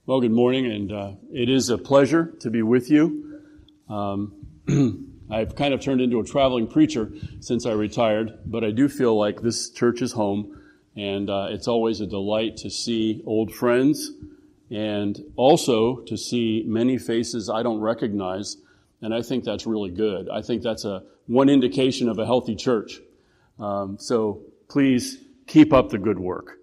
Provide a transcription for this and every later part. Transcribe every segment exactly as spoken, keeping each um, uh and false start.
Well, good morning, and uh, it is a pleasure to be with you. Um, I've kind of turned into a traveling preacher since I retired, but I do feel like this church is home, and uh, it's always a delight to see old friends and also to see many faces I don't recognize, and I think that's really good. I think that's a one indication of a healthy church. Um, so please keep up the good work.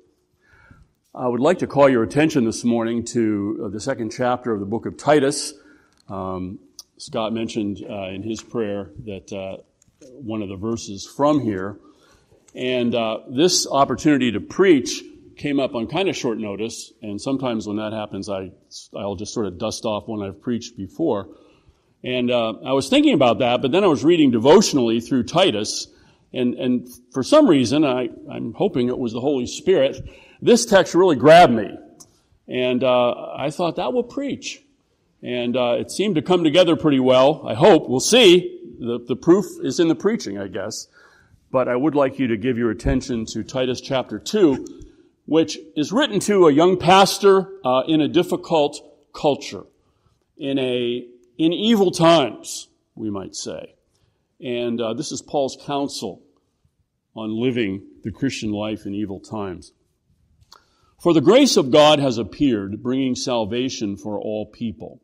I would like to call your attention this morning to the second chapter of the book of Titus. Um, Scott mentioned uh, in his prayer that uh, one of the verses from here. And uh, this opportunity to preach came up on kind of short notice, and sometimes when that happens, I, I'll just sort of dust off when I've preached before. And uh, I was thinking about that, but then I was reading devotionally through Titus, and, and for some reason, I, I'm hoping it was the Holy Spirit, this text really grabbed me, and uh, I thought that will preach. And uh, it seemed to come together pretty well. I hope. We'll see. The, the proof is in the preaching, I guess. But I would like you to give your attention to Titus chapter two, which is written to a young pastor uh, in a difficult culture, in a in evil times, we might say. And uh, this is Paul's counsel on living the Christian life in evil times. For the grace of God has appeared, bringing salvation for all people,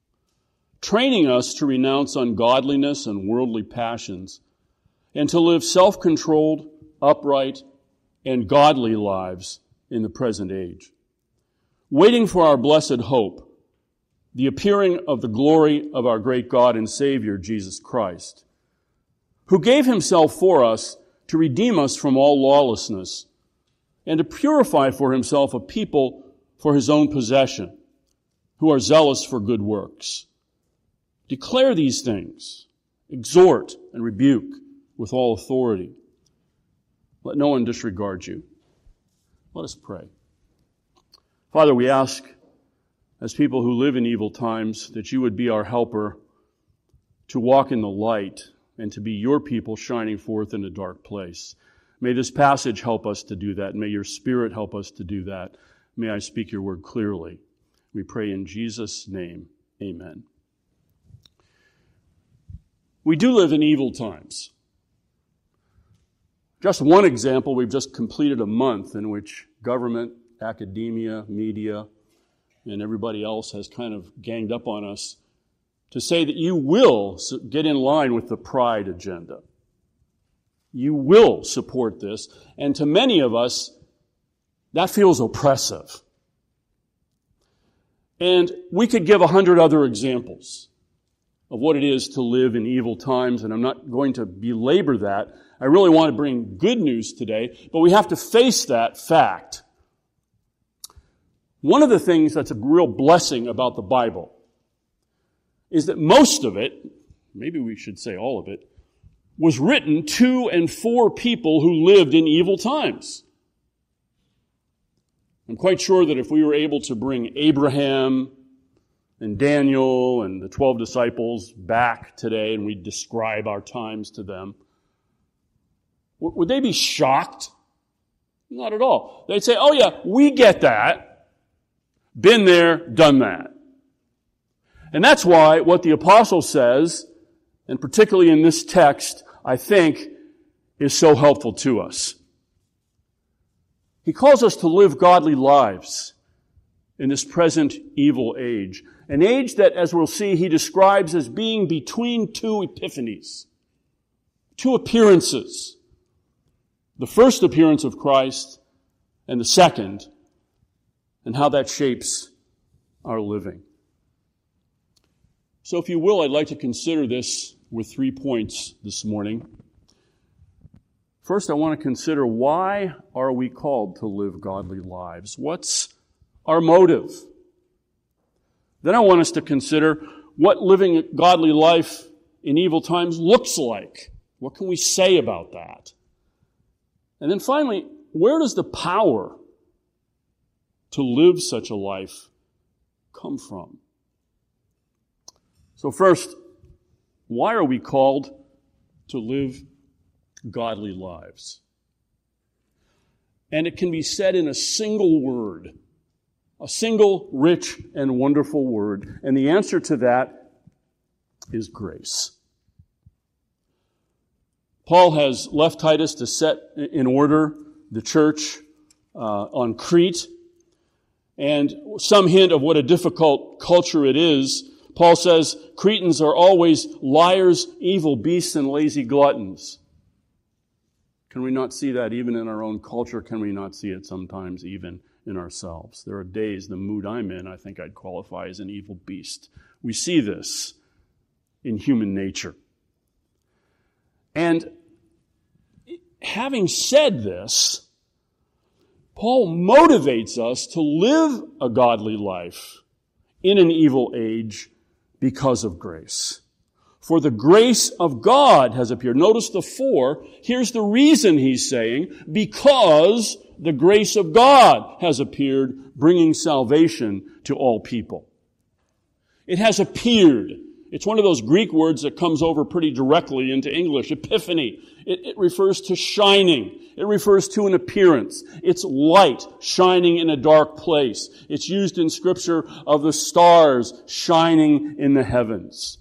training us to renounce ungodliness and worldly passions, and to live self-controlled, upright, and godly lives in the present age, waiting for our blessed hope, the appearing of the glory of our great God and Savior, Jesus Christ, who gave himself for us to redeem us from all lawlessness, and to purify for himself a people for his own possession, who are zealous for good works. Declare these things, exhort and rebuke with all authority. Let no one disregard you. Let us pray. Father, we ask, as people who live in evil times, that you would be our helper to walk in the light and to be your people shining forth in a dark place. May this passage help us to do that. May your Spirit help us to do that. May I speak your word clearly. We pray in Jesus' name. Amen. We do live in evil times. Just one example, we've just completed a month in which government, academia, media, and everybody else has kind of ganged up on us to say that you will get in line with the pride agenda. You will support this. And to many of us, that feels oppressive. And we could give a hundred other examples of what it is to live in evil times, and I'm not going to belabor that. I really want to bring good news today, but we have to face that fact. One of the things that's a real blessing about the Bible is that most of it, maybe we should say all of it, was written to and for people who lived in evil times. I'm quite sure that if we were able to bring Abraham and Daniel and the twelve disciples back today and we describe our times to them, would they be shocked? Not at all. They'd say, oh yeah, we get that. Been there, done that. And that's why what the apostle says, and particularly in this text, I think, is so helpful to us. He calls us to live godly lives in this present evil age. An age that, as we'll see, he describes as being between two epiphanies, two appearances. The first appearance of Christ and the second, and how that shapes our living. So if you will, I'd like to consider this with three points this morning. First, I want to consider, why are we called to live godly lives? What's our motive? Then I want us to consider what living a godly life in evil times looks like. What can we say about that? And then finally, where does the power to live such a life come from? So first, why are we called to live godly lives? And it can be said in a single word. A single, rich, and wonderful word. And the answer to that is grace. Paul has left Titus to set in order the church uh, on Crete. And some hint of what a difficult culture it is. Paul says, Cretans are always liars, evil beasts, and lazy gluttons. Can we not see that even in our own culture? Can we not see it sometimes even in ourselves? There are days, the mood I'm in, I think I'd qualify as an evil beast. We see this in human nature. And having said this, Paul motivates us to live a godly life in an evil age because of grace. For the grace of God has appeared. Notice the for. Here's the reason he's saying, because the grace of God has appeared, bringing salvation to all people. It has appeared. It's one of those Greek words that comes over pretty directly into English. Epiphany. It, it refers to shining. It refers to an appearance. It's light shining in a dark place. It's used in Scripture of the stars shining in the heavens.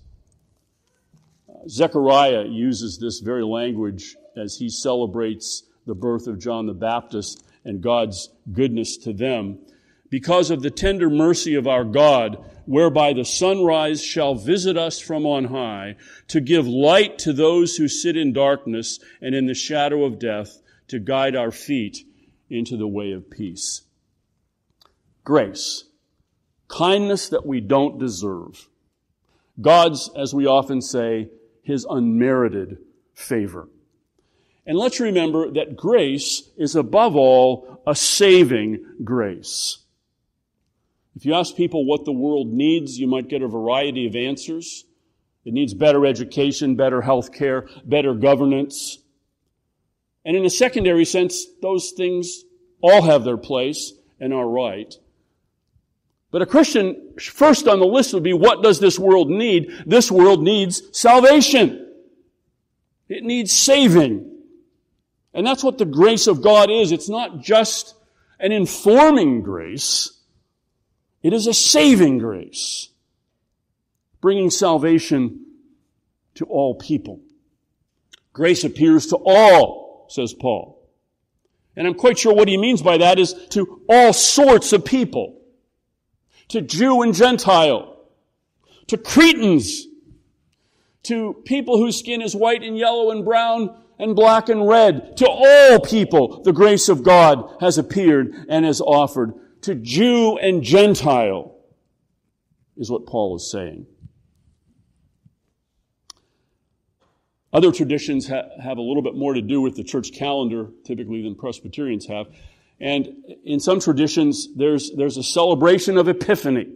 Uh, Zechariah uses this very language as he celebrates the birth of John the Baptist and God's goodness to them. Because of the tender mercy of our God, whereby the sunrise shall visit us from on high, to give light to those who sit in darkness and in the shadow of death, to guide our feet into the way of peace. Grace. Kindness that we don't deserve. God's, as we often say, His unmerited favor. And let's remember that grace is above all a saving grace. If you ask people what the world needs, you might get a variety of answers. It needs better education, better health care, better governance. And in a secondary sense, those things all have their place and are right. But a Christian, first on the list would be, what does this world need? This world needs salvation. It needs saving. And that's what the grace of God is. It's not just an informing grace. It is a saving grace, bringing salvation to all people. Grace appears to all, says Paul. And I'm quite sure what he means by that is to all sorts of people. To Jew and Gentile. To Cretans. To people whose skin is white and yellow and brown and black and red. To all people, the grace of God has appeared and has offered. To Jew and Gentile is what Paul is saying. Other traditions ha- have a little bit more to do with the church calendar, typically, than Presbyterians have. And in some traditions, there's, there's a celebration of Epiphany.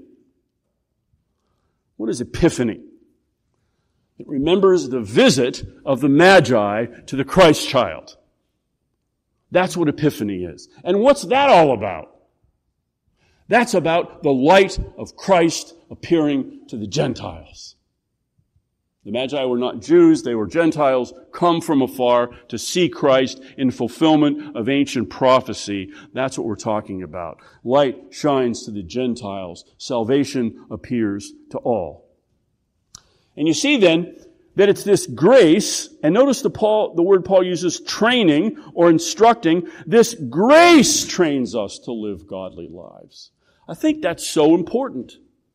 What is Epiphany? It remembers the visit of the Magi to the Christ child. That's what Epiphany is. And what's that all about? That's about the light of Christ appearing to the Gentiles. The Magi were not Jews, they were Gentiles, come from afar to see Christ in fulfillment of ancient prophecy. That's what we're talking about. Light shines to the Gentiles. Salvation appears to all. And you see then that it's this grace, and notice the Paul, the word Paul uses, training or instructing. This grace trains us to live godly lives. I think that's so important.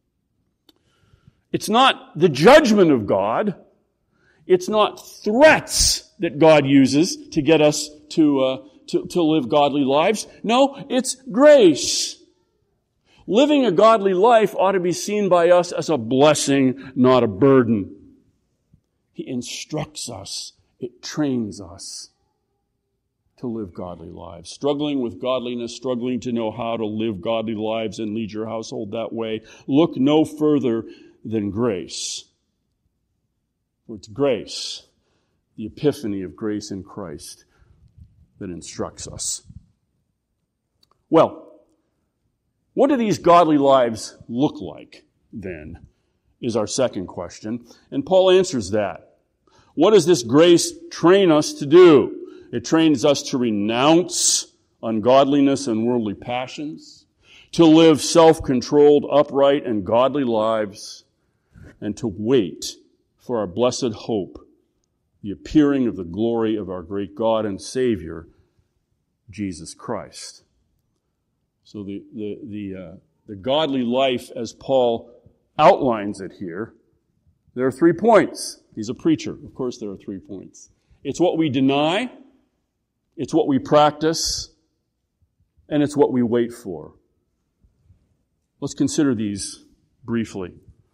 It's not the judgment of God. It's not threats that God uses to get us to, uh, to, to live godly lives. No, it's grace. Living a godly life ought to be seen by us as a blessing, not a burden. He instructs us. It trains us to live godly lives. Struggling with godliness, struggling to know how to live godly lives and lead your household that way, look no further than grace. For it's grace, the epiphany of grace in Christ, that instructs us. Well, what do these godly lives look like, then, is our second question. And Paul answers that. What does this grace train us to do? It trains us to renounce ungodliness and worldly passions, to live self-controlled, upright, and godly lives, and to wait for our blessed hope, the appearing of the glory of our great God and Savior, Jesus Christ. So the the the, uh, the godly life, as Paul outlines it here, there are three points. He's a preacher. Of course there are three points. It's what we deny, it's what we practice, and it's what we wait for. Let's consider these briefly.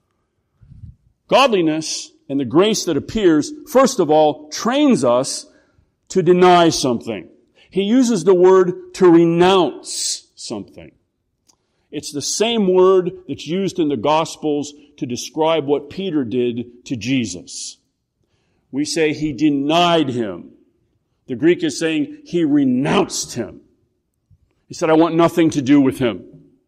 Godliness and the grace that appears, first of all, trains us to deny something. He uses the word to renounce something. It's the same word that's used in the Gospels to describe what Peter did to Jesus. We say he denied him. The Greek is saying he renounced him. He said, I want nothing to do with him.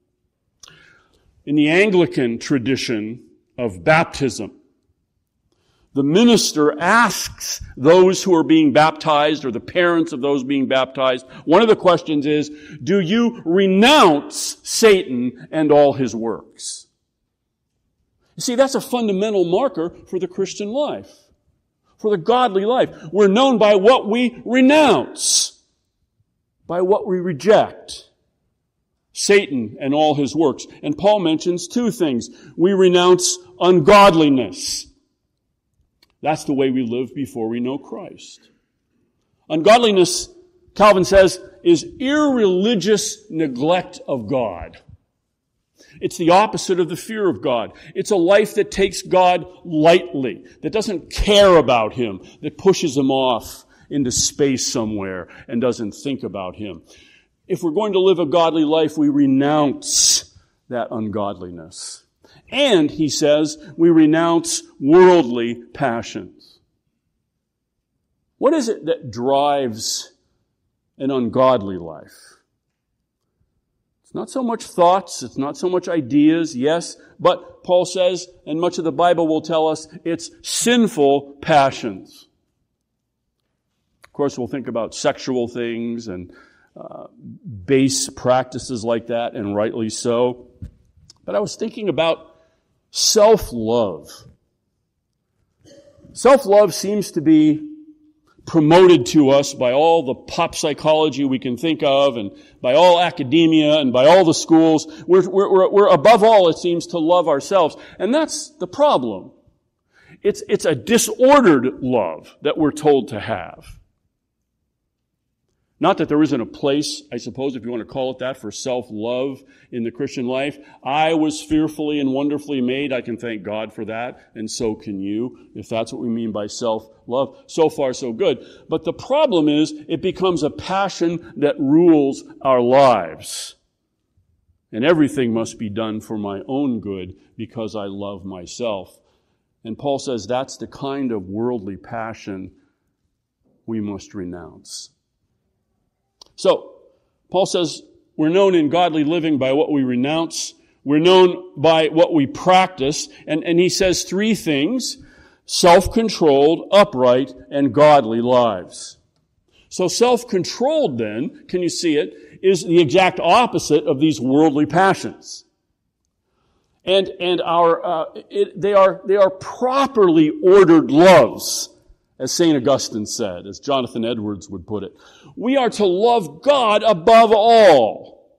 In the Anglican tradition of baptism, the minister asks those who are being baptized, or the parents of those being baptized, one of the questions is, do you renounce Satan and all his works? You see, that's a fundamental marker for the Christian life, for the godly life. We're known by what we renounce, by what we reject. Satan and all his works. And Paul mentions two things. We renounce ungodliness. That's the way we live before we know Christ. Ungodliness, Calvin says, is irreligious neglect of God. It's the opposite of the fear of God. It's a life that takes God lightly, that doesn't care about Him, that pushes Him off into space somewhere and doesn't think about Him. If we're going to live a godly life, we renounce that ungodliness. And, he says, we renounce worldly passions. What is it that drives an ungodly life? It's not so much thoughts, it's not so much ideas, yes, but Paul says, and much of the Bible will tell us, it's sinful passions. Of course, we'll think about sexual things and uh, base practices like that, and rightly so. But I was thinking about self-love. Self-love seems to be promoted to us by all the pop psychology we can think of, and by all academia, and by all the schools. We're, we're, we're above all, it seems, to love ourselves. And that's the problem. It's, it's a disordered love that we're told to have. Not that there isn't a place, I suppose, if you want to call it that, for self-love in the Christian life. I was fearfully and wonderfully made. I can thank God for that, and so can you, if that's what we mean by self-love. So far, so good. But the problem is, it becomes a passion that rules our lives. And everything must be done for my own good because I love myself. And Paul says that's the kind of worldly passion we must renounce. So, Paul says we're known in godly living by what we renounce. We're known by what we practice. And, and he says three things: self-controlled, upright, and godly lives. So self-controlled then, can you see it, is the exact opposite of these worldly passions. And, and our, uh, it, they are, they are properly ordered loves, as Saint Augustine said, as Jonathan Edwards would put it. We are to love God above all.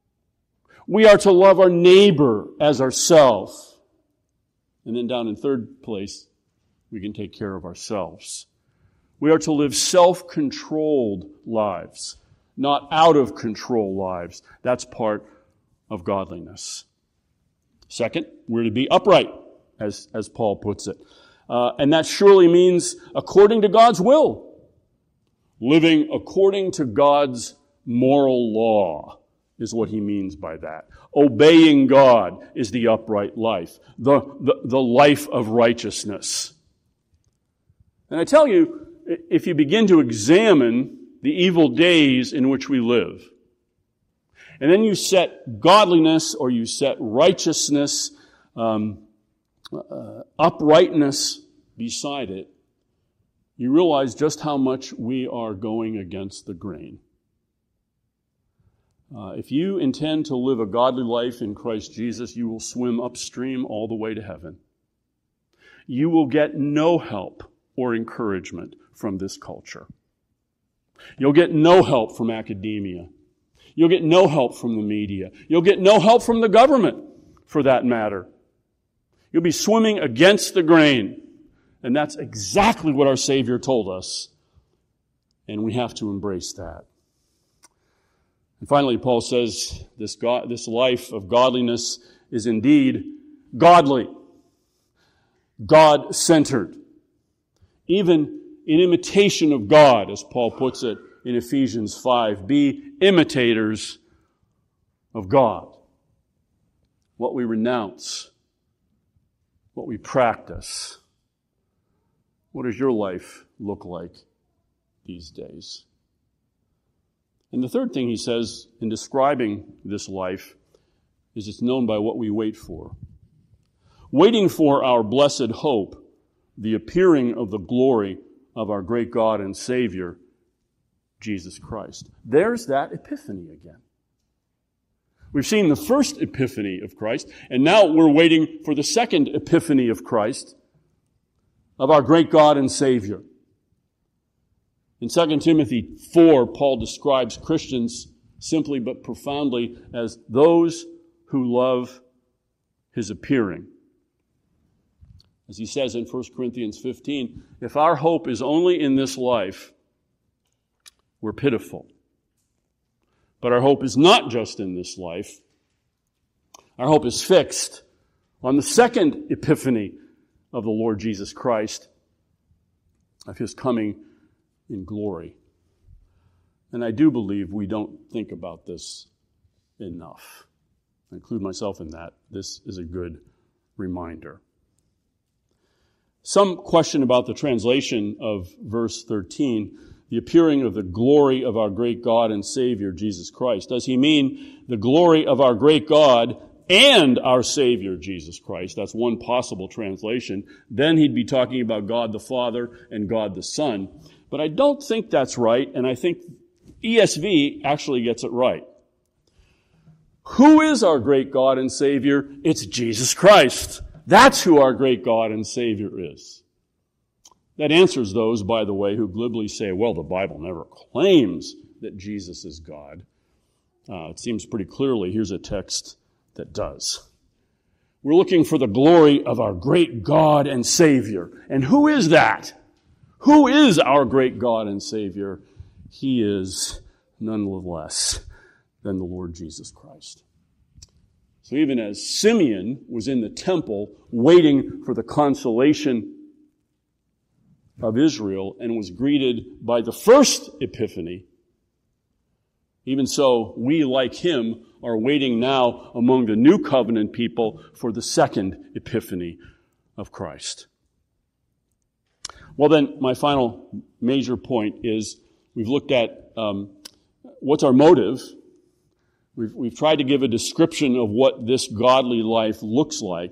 We are to love our neighbor as ourselves. And then down in third place, we can take care of ourselves. We are to live self-controlled lives, not out-of-control lives. That's part of godliness. Second, we're to be upright, as, as Paul puts it. Uh, and that surely means according to God's will. Living according to God's moral law is what he means by that. Obeying God is the upright life, the, the, the life of righteousness. And I tell you, if you begin to examine the evil days in which we live, and then you set godliness or you set righteousness, um, uh, uprightness beside it, you realize just how much we are going against the grain. Uh, if you intend to live a godly life in Christ Jesus, you will swim upstream all the way to heaven. You will get no help or encouragement from this culture. You'll get no help from academia. You'll get no help from the media. You'll get no help from the government, for that matter. You'll be swimming against the grain. And that's exactly what our Savior told us. And we have to embrace that. And finally, Paul says this God, this life of godliness is indeed godly, God-centered, even in imitation of God, as Paul puts it in Ephesians five. Be imitators of God. What we renounce, what we practice. What does your life look like these days? And the third thing he says in describing this life is it's known by what we wait for. Waiting for our blessed hope, the appearing of the glory of our great God and Savior, Jesus Christ. There's that epiphany again. We've seen the first epiphany of Christ, and now we're waiting for the second epiphany of Christ, of our great God and Savior. In Second Timothy four, Paul describes Christians simply but profoundly as those who love His appearing. As he says in First Corinthians fifteen, if our hope is only in this life, we're pitiful. But our hope is not just in this life. Our hope is fixed on the second epiphany of the Lord Jesus Christ, of His coming in glory. And I do believe we don't think about this enough. I include myself in that. This is a good reminder. Some question about the translation of verse thirteen, the appearing of the glory of our great God and Savior, Jesus Christ. Does he mean the glory of our great God and our Savior, Jesus Christ? That's one possible translation. Then he'd be talking about God the Father and God the Son. But I don't think that's right, and I think E S V actually gets it right. Who is our great God and Savior? It's Jesus Christ. That's who our great God and Savior is. That answers those, by the way, who glibly say, well, the Bible never claims that Jesus is God. Uh, it seems pretty clearly here's a text that does. We're looking for the glory of our great God and Savior. And who is that? Who is our great God and Savior? He is none less than the Lord Jesus Christ. So even as Simeon was in the temple waiting for the consolation of Israel and was greeted by the first epiphany, even so, we, like him, are waiting now among the new covenant people for the second epiphany of Christ. Well then, my final major point is we've looked at um, what's our motive. We've, we've tried to give a description of what this godly life looks like.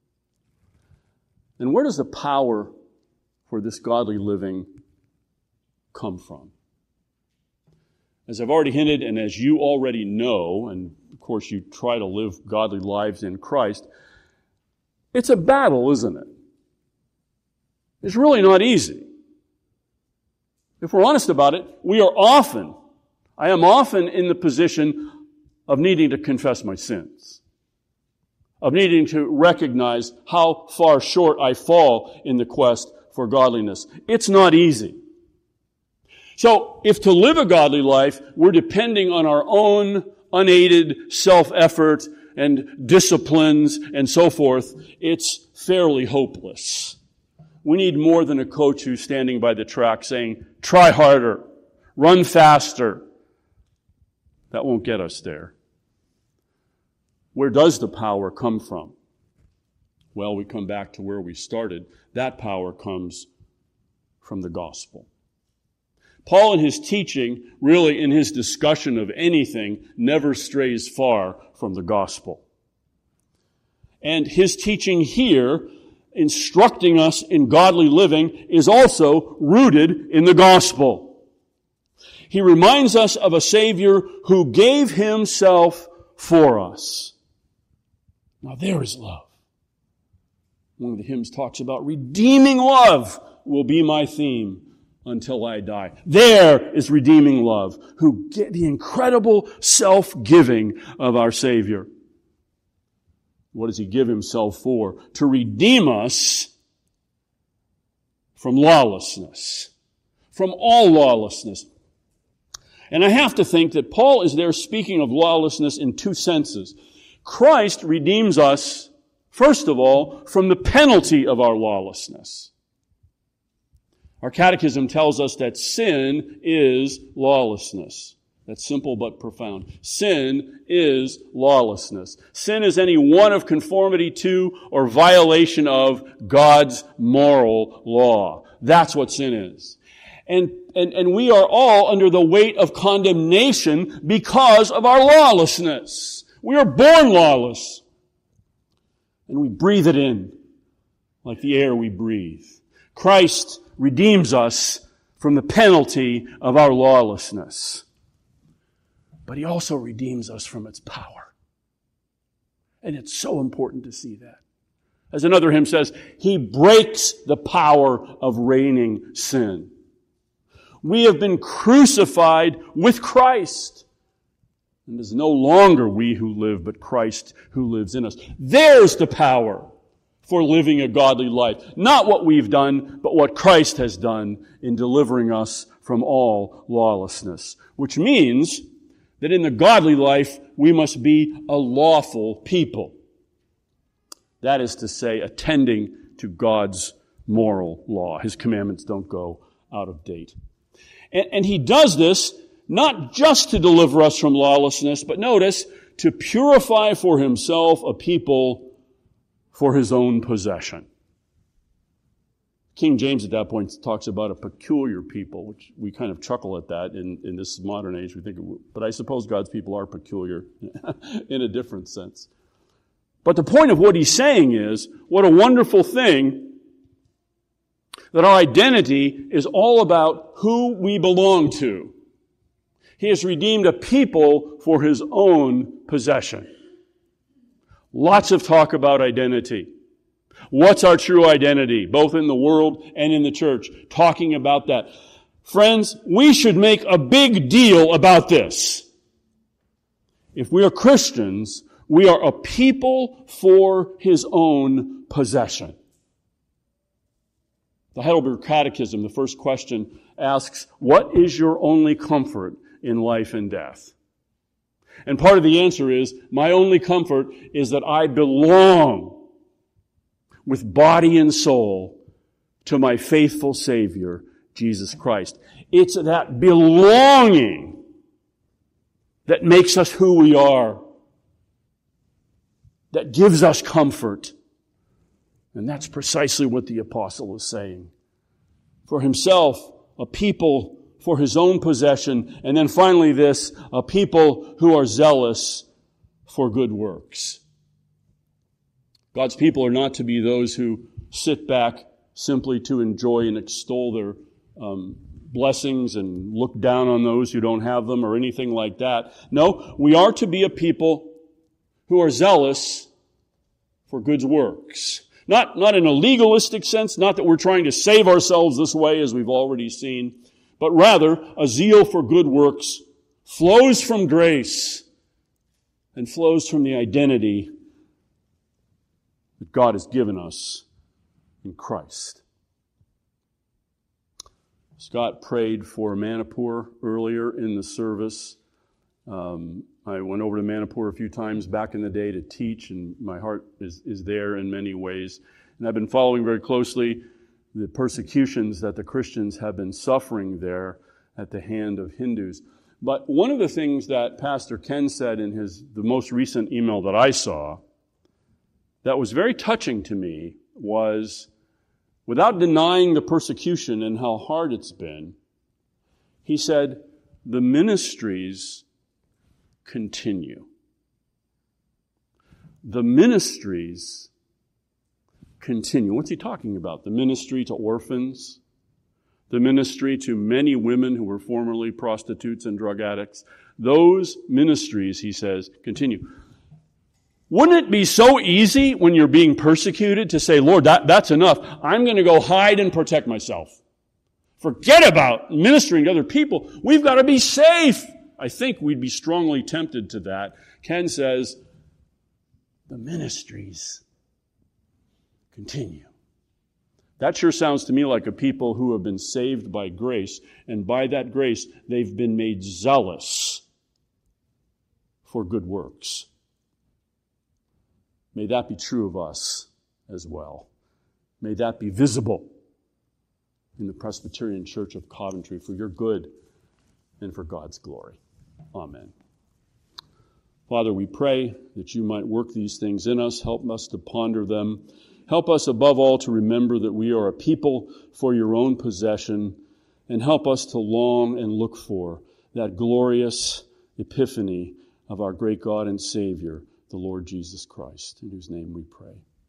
And where does the power for this godly living come from? As I've already hinted, and as you already know, and of course you try to live godly lives in Christ, it's a battle, isn't it? It's really not easy. If we're honest about it, we are often, I am often in the position of needing to confess my sins, of needing to recognize how far short I fall in the quest for godliness. It's not easy. So, if to live a godly life, we're depending on our own unaided self-effort and disciplines and so forth, it's fairly hopeless. We need more than a coach who's standing by the track saying, try harder, run faster. That won't get us there. Where does the power come from? Well, we come back to where we started. That power comes from the gospel. Paul in his teaching, really in his discussion of anything, never strays far from the gospel. And his teaching here, instructing us in godly living, is also rooted in the gospel. He reminds us of a Savior who gave himself for us. Now there is love. One of the hymns talks about redeeming love will be my theme until I die. There is redeeming love, who get the incredible self-giving of our Savior. What does he give himself for? To redeem us from lawlessness, from all lawlessness. And I have to think that Paul is there speaking of lawlessness in two senses. Christ redeems us, first of all, from the penalty of our lawlessness. Our catechism tells us that sin is lawlessness. That's simple but profound. Sin is lawlessness. Sin is any one of conformity to or violation of God's moral law. That's what sin is. And, and, and we are all under the weight of condemnation because of our lawlessness. We are born lawless. And we breathe it in like the air we breathe. Christ redeems us from the penalty of our lawlessness. But he also redeems us from its power. And it's so important to see that. As another hymn says, he breaks the power of reigning sin. We have been crucified with Christ. And it is no longer we who live, but Christ who lives in us. There's the power for living a godly life. Not what we've done, but what Christ has done in delivering us from all lawlessness. Which means that in the godly life, we must be a lawful people. That is to say, attending to God's moral law. His commandments don't go out of date. And, and he does this not just to deliver us from lawlessness, but notice, to purify for himself a people for his own possession. King James at that point talks about a peculiar people, which we kind of chuckle at that in, in this modern age. We think, but I suppose God's people are peculiar in a different sense. But the point of what he's saying is, what a wonderful thing that our identity is all about who we belong to. He has redeemed a people for his own possession. Lots of talk about identity. What's our true identity, both in the world and in the church? Talking about that. Friends, we should make a big deal about this. If we are Christians, we are a people for his own possession. The Heidelberg Catechism, the first question, asks, what is your only comfort in life and death? And part of the answer is, my only comfort is that I belong with body and soul to my faithful Savior, Jesus Christ. It's that belonging that makes us who we are, that gives us comfort. And that's precisely what the apostle is saying. For himself, a people for his own possession, and then finally this, a people who are zealous for good works. God's people are not to be those who sit back simply to enjoy and extol their um, blessings and look down on those who don't have them or anything like that. No, we are to be a people who are zealous for good works. Not, not in a legalistic sense, not that we're trying to save ourselves this way, as we've already seen, but rather a zeal for good works flows from grace and flows from the identity that God has given us in Christ. Scott prayed for Manipur earlier in the service. Um, I went over to Manipur a few times back in the day to teach, and my heart is, is there in many ways. And I've been following very closely the persecutions that the Christians have been suffering there at the hand of Hindus. But one of the things that Pastor Ken said in his the most recent email that I saw that was very touching to me was, without denying the persecution and how hard it's been, he said, the ministries continue. The ministries continue. What's he talking about? The ministry to orphans, the ministry to many women who were formerly prostitutes and drug addicts. Those ministries, he says, continue. Wouldn't it be so easy when you're being persecuted to say, Lord, that, that's enough. I'm going to go hide and protect myself. Forget about ministering to other people. We've got to be safe. I think we'd be strongly tempted to that. Ken says, the ministries continue. That sure sounds to me like a people who have been saved by grace, and by that grace, they've been made zealous for good works. May that be true of us as well. May that be visible in the Presbyterian Church of Coventry for your good and for God's glory. Amen. Father, we pray that you might work these things in us, help us to ponder them. Help us above all to remember that we are a people for your own possession, and help us to long and look for that glorious epiphany of our great God and Savior, the Lord Jesus Christ, in whose name we pray.